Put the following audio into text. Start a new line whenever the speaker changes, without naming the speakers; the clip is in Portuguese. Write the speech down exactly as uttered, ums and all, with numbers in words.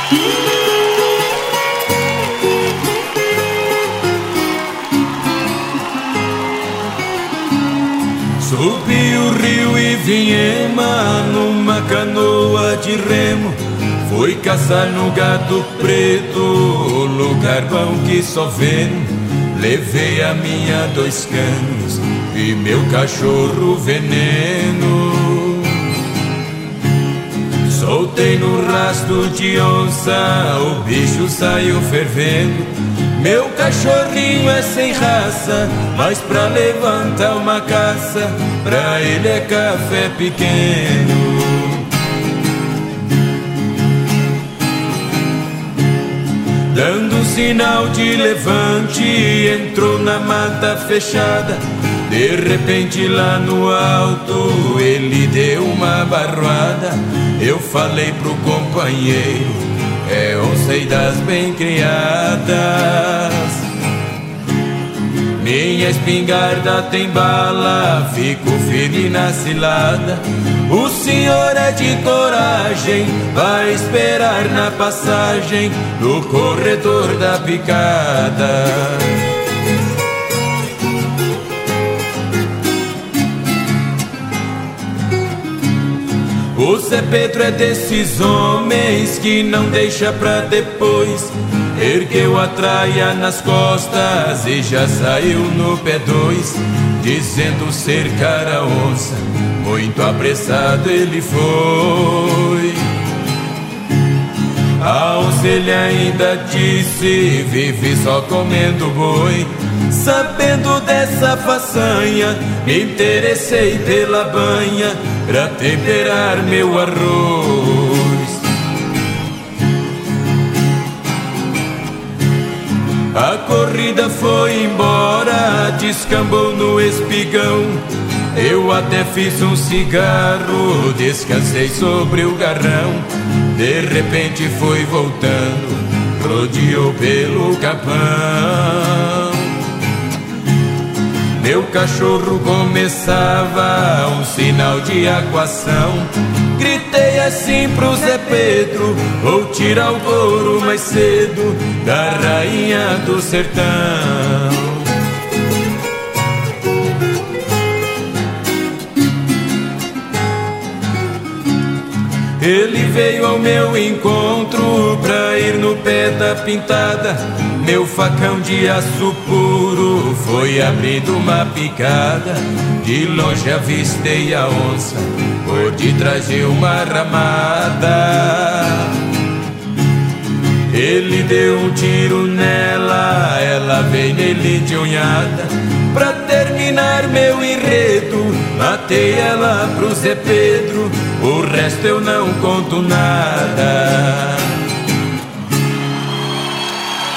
Subi o rio e vinhema numa canoa de remo. Fui caçar no Gato Preto, lugar bom que só vendo. Levei a minha dois canos e meu cachorro veneno. Soltei no rastro de onça, o bicho saiu fervendo. Meu cachorrinho é sem raça, mas pra levantar uma caça, pra ele é café pequeno. Dando sinal de levante, entrou na mata fechada. De repente lá no alto, ele deu uma barroada. Eu falei pro companheiro, é onça e das bem criadas. Minha espingarda tem bala, fico firme na cilada. O senhor é de coragem, vai esperar na passagem do corredor da picada. O Zé Pedro é desses homens que não deixa pra depois. Ergueu a traia nas costas e já saiu no pé dois, dizendo cercar a onça, muito apressado ele foi. A onça ele ainda disse, vive só comendo boi. Sabendo dessa façanha, me interessei pela banha pra temperar meu arroz. A corrida foi embora, descambou no espigão. Eu até fiz um cigarro, descansei sobre o garrão. De repente foi voltando, rodeou pelo capão. Meu cachorro começava um sinal de acuação. Gritei assim pro Zé Pedro, vou tirar o couro mais cedo da rainha do sertão. Ele veio ao meu encontro pra ir no pé da pintada. Meu facão de aço puro foi abrindo uma picada. De longe avistei a onça, por detrás de uma ramada. Ele deu um tiro nela, ela veio nele de unhada. Pra terminar meu enredo, matei ela pro Zé Pedro, o resto eu não conto nada.